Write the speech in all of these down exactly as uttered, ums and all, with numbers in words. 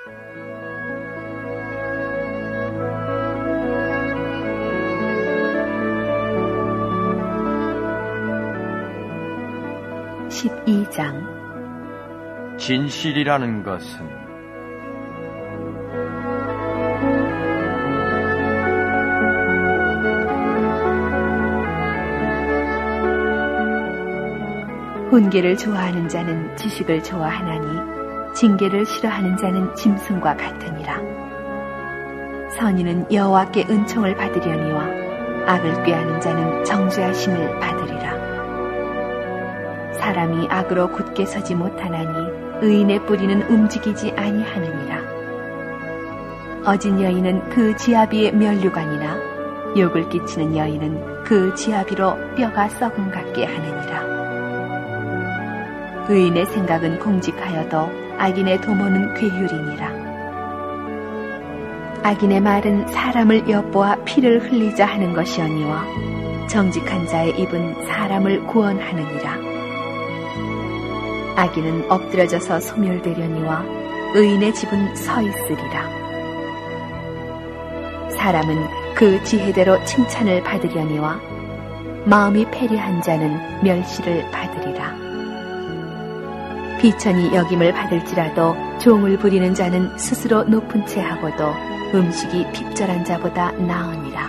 십이 장. 진실이라는 것은 훈계를 좋아하는 자는 지식을 좋아하나니 징계를 싫어하는 자는 짐승과 같으니라. 선인은 여호와께 은총을 받으려니와 악을 꾀하는 자는 정죄하심을 받으리라. 사람이 악으로 굳게 서지 못하나니 의인의 뿌리는 움직이지 아니하느니라. 어진 여인은 그 지아비의 면류관이나 욕을 끼치는 여인은 그 지아비로 뼈가 썩은 같게 하느니라. 의인의 생각은 공직하여도 악인의 도모는 괴휼이니라. 악인의 말은 사람을 엿보아 피를 흘리자 하는 것이오니와 정직한 자의 입은 사람을 구원하느니라. 악인은 엎드려져서 소멸되려니와 의인의 집은 서 있으리라. 사람은 그 지혜대로 칭찬을 받으려니와 마음이 패리한 자는 멸시를 받으리라. 비천이 여김을 받을지라도 종을 부리는 자는 스스로 높은 채 하고도 음식이 핍절한 자보다 나으니라.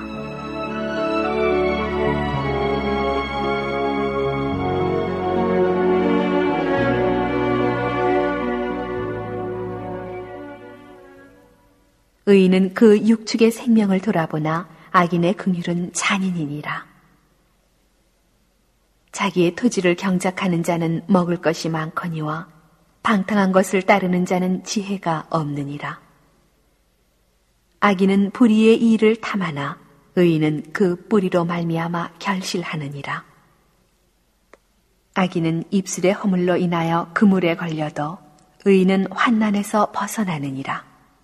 의인은 그 육축의 생명을 돌아보나 악인의 긍휼은 잔인이니라. 자기의 토지를 경작하는 자는 먹을 것이 많거니와 방탕한 것을 따르는 자는 지혜가 없느니라. 악인은 불의의 일을 탐하나 의인은 그 뿌리로 말미암아 결실하느니라. 악인은 입술의 허물로 인하여 그물에 걸려도 의인은 환난에서 벗어나느니라.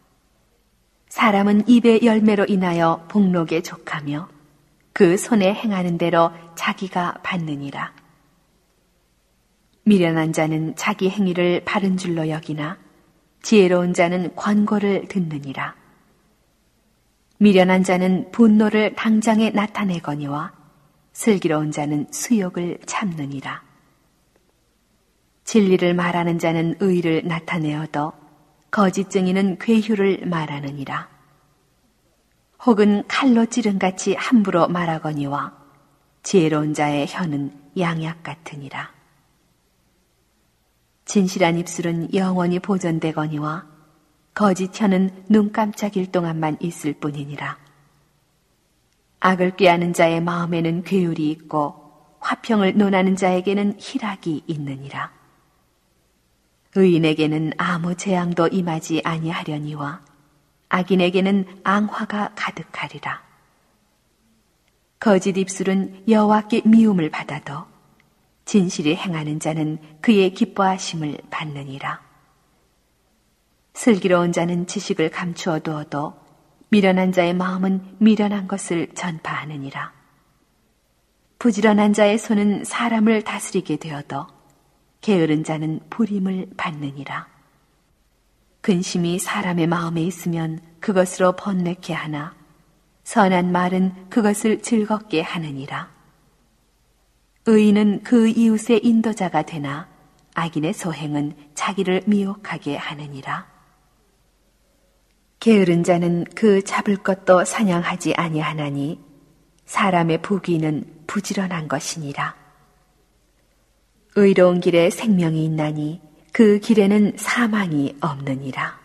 사람은 입의 열매로 인하여 복록에 족하며 그 손에 행하는 대로 자기가 받느니라. 미련한 자는 자기 행위를 바른 줄로 여기나 지혜로운 자는 권고를 듣느니라. 미련한 자는 분노를 당장에 나타내거니와 슬기로운 자는 수욕을 참느니라. 진리를 말하는 자는 의를 나타내어도 거짓증인은 괴휴를 말하느니라. 혹은 칼로 찌른같이 함부로 말하거니와 지혜로운 자의 혀는 양약 같으니라. 진실한 입술은 영원히 보존되거니와 거짓 혀는 눈 깜짝일 동안만 있을 뿐이니라. 악을 꾀하는 자의 마음에는 괴율이 있고 화평을 논하는 자에게는 희락이 있느니라. 의인에게는 아무 재앙도 임하지 아니하려니와 악인에게는 앙화가 가득하리라. 거짓 입술은 여호와께 미움을 받아도 진실이 행하는 자는 그의 기뻐하심을 받느니라. 슬기로운 자는 지식을 감추어 두어도 미련한 자의 마음은 미련한 것을 전파하느니라. 부지런한 자의 손은 사람을 다스리게 되어도 게으른 자는 불임을 받느니라. 근심이 사람의 마음에 있으면 그것으로 번뇌케 하나 선한 말은 그것을 즐겁게 하느니라. 의인은 그 이웃의 인도자가 되나 악인의 소행은 자기를 미혹하게 하느니라. 게으른 자는 그 잡을 것도 사냥하지 아니하나니 사람의 부귀는 부지런한 것이니라. 의로운 길에 생명이 있나니 그 길에는 사망이 없느니라.